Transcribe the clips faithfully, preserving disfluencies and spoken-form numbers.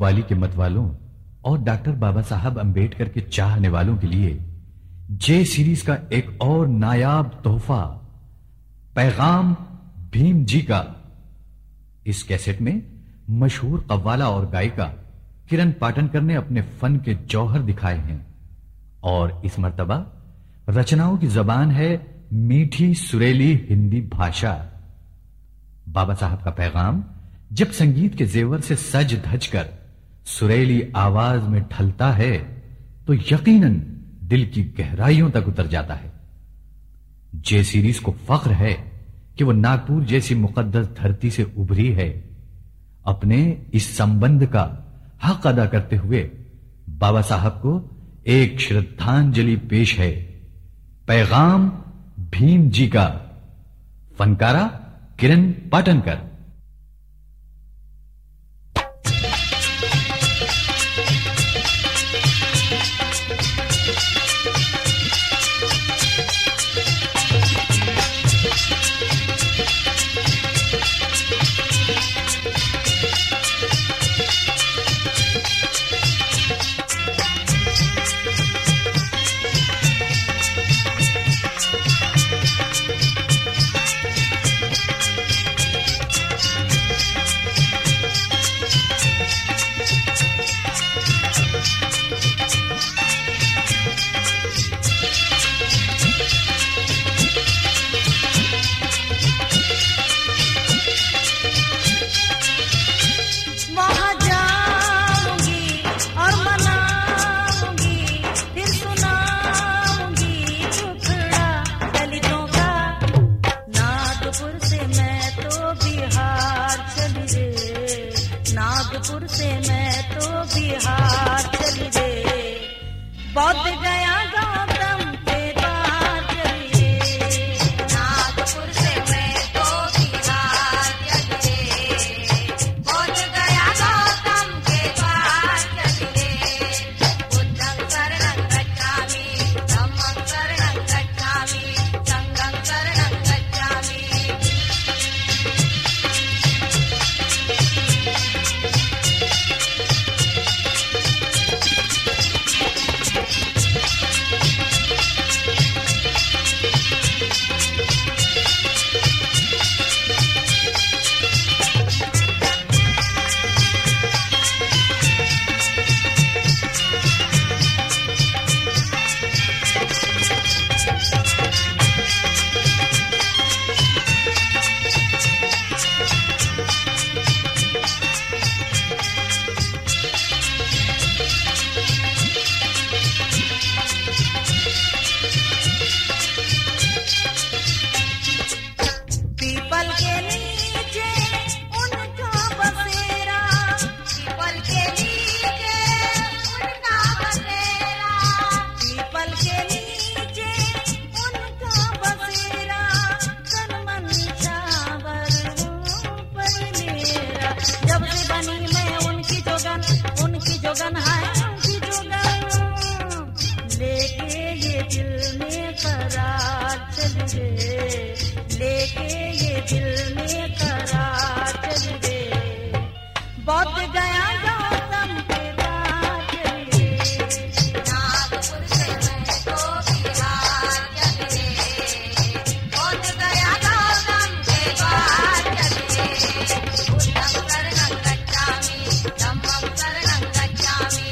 कव्वाली के मत वालों और डॉक्टर बाबा साहब अंबेडकर के चाहने वालों के लिए जे सीरीज का एक और नायाब तोहफा पैगाम भीम जी का। इस कैसेट में मशहूर कव्वाला और गायिका किरण पाटनकर ने अपने फन के जौहर दिखाए हैं और इस मर्तबा रचनाओं की जबान है मीठी सुरीली हिंदी भाषा। बाबा साहब का पैगाम जब संगीत के जेवर से सज धज कर सुरीली आवाज में ढलता है तो यकीनन दिल की गहराइयों तक उतर जाता है। जे सीरीज को फख्र है कि वो नागपुर जैसी मुकद्दस धरती से उभरी है। अपने इस संबंध का हक अदा करते हुए बाबा साहब को एक श्रद्धांजलि पेश है पैगाम भीम जी का। फनकारा किरण पाटनकर। नागपुर से मैं तो बिहार चली रे, बौद्ध गया गौतम के द्वार चली रे। नागपुर से मैं तो बिहार चली रे, बौद्ध गया गौतम के द्वार चली रे। बुद्धं शरणं गच्छामि, धम्मं शरणं गच्छामि, संघं शरणं गच्छामि। जोगन है उनकी जोगन, लेके ये दिल में करार चल रे, लेके ये दिल में करार चल रे। बौद्ध गया गौतम के द्वार चल रे। नागपुर से मैं तो बिहार चल रे, बौद्ध गया गौतम के द्वार चल रे। बुद्धं शरणं गच्छामि, धम्मं शरणं गच्छामि,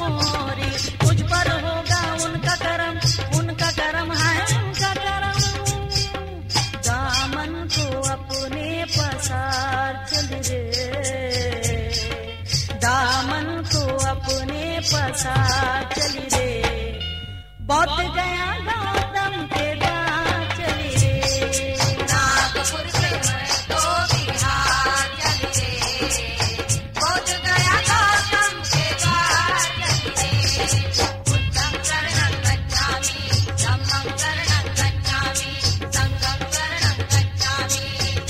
मोरी, मुझ पर होगा उनका करम, उनका करम है उनका करम। दामन को अपने पसार चल रे, दामन को अपने पसार चल रे, बहुत गया गौतम के दाम चली रे। नागपुर से मैं तो बिहार चली रे, बहुत गया गौतम के दाम चली रे। उत्तम शरणं गच्छामि, धम्मं शरणं गच्छामि, संघं शरणं गच्छामि।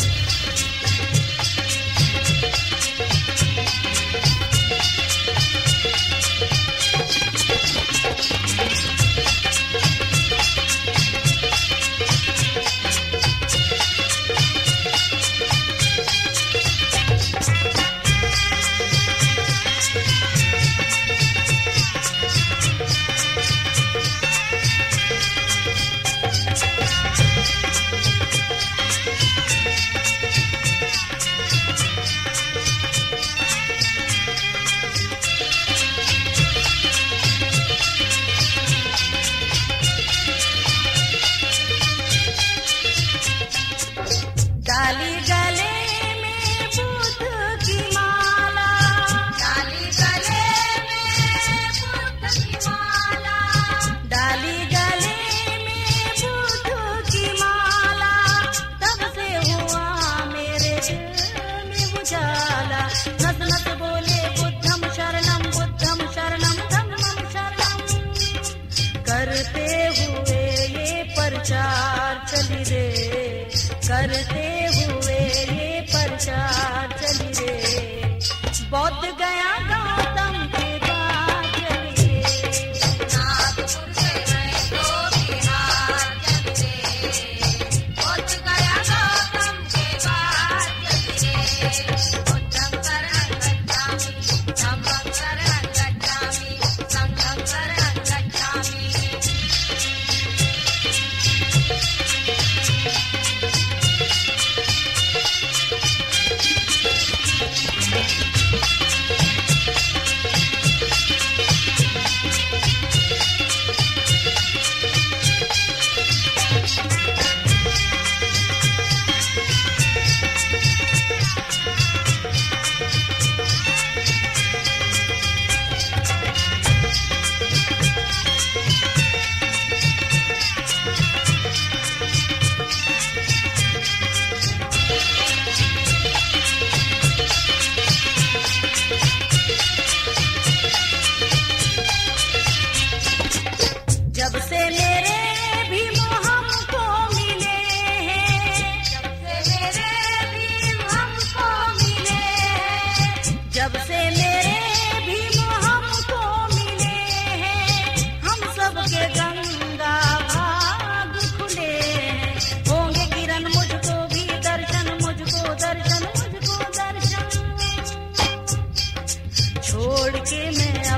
डाली गले में बुद्ध की माला, डाली गले में बुद्ध की माला, डाली गले में बुद्ध की माला, तब से हुआ मेरे दिल में उजाला। नस नस बोले बुद्धम शरणम, बुद्धम शरणम, धम्मम शरणम, करते हुए ये प्रचार चली रे, करते हुए ये प्रचार चली रे, बौद्ध गया गौतम के दाम चली रे। नागपुर से मैं तो बिहार चली रे, बौद्ध गया गौतम के दाम चली रे। उत्तम शरणं गच्छामि, धम्मं शरणं गच्छामि, संघं शरणं गच्छामि। जब से मेरे भी मोह हमको मिले हैं, जब से मेरे भी हमको मिले हैं, जब से मेरे भी मोह हमको मिले हैं, हम सबके गंगा भाग खुले हैं। होंगे किरण मुझको भी दर्शन, मुझको दर्शन, मुझको दर्शन, छोड़ के मैं